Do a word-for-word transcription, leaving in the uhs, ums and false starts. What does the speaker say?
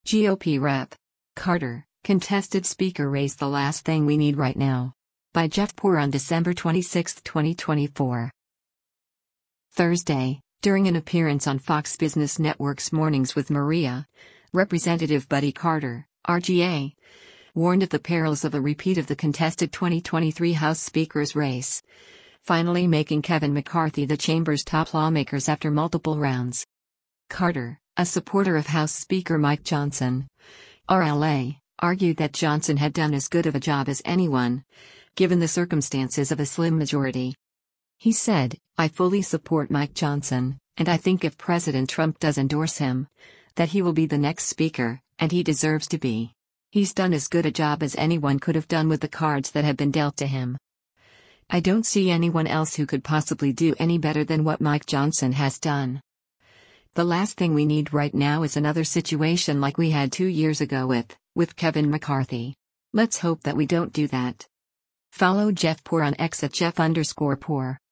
G O P Rep. Carter, contested speaker raised the last thing we need right now. By Jeff Poor on December twenty-sixth, twenty twenty-four. Thursday, during an appearance on Fox Business Network's Mornings with Maria, Representative Buddy Carter, R G A, warned of the perils of a repeat of the contested twenty twenty-three House Speaker's race, finally making Kevin McCarthy the chamber's top lawmakers after multiple rounds. Carter, a supporter of House Speaker Mike Johnson, R L A, argued that Johnson had done as good of a job as anyone, given the circumstances of a slim majority. He said, "I fully support Mike Johnson, and I think if President Trump does endorse him, that he will be the next speaker, and he deserves to be. He's done as good a job as anyone could have done with the cards that have been dealt to him. I don't see anyone else who could possibly do any better than what Mike Johnson has done. The last thing we need right now is another situation like we had two years ago with, with Kevin McCarthy. Let's hope that we don't do that." Follow Jeff Poor on X at Jeff underscore Poor.